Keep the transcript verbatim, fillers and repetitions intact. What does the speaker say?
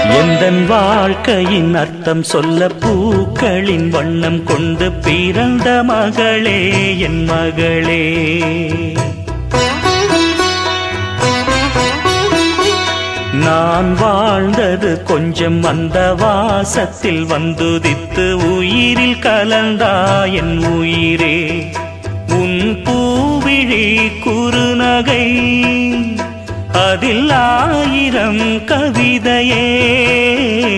எந்தன் வாழ்க்கையின் அர்த்தம் சொல்ல பூக்களின் வண்ணம் கொண்டு பிறந்த மகளே என் மகளே. நான் வாழ்ந்தது கொஞ்சம் அந்த வாசத்தில் வந்துதித்து உயிரில் கலந்தா என் உயிரே. உன் பூவிழி குறுநகை அதில் ஆயிரம் கவிதையே.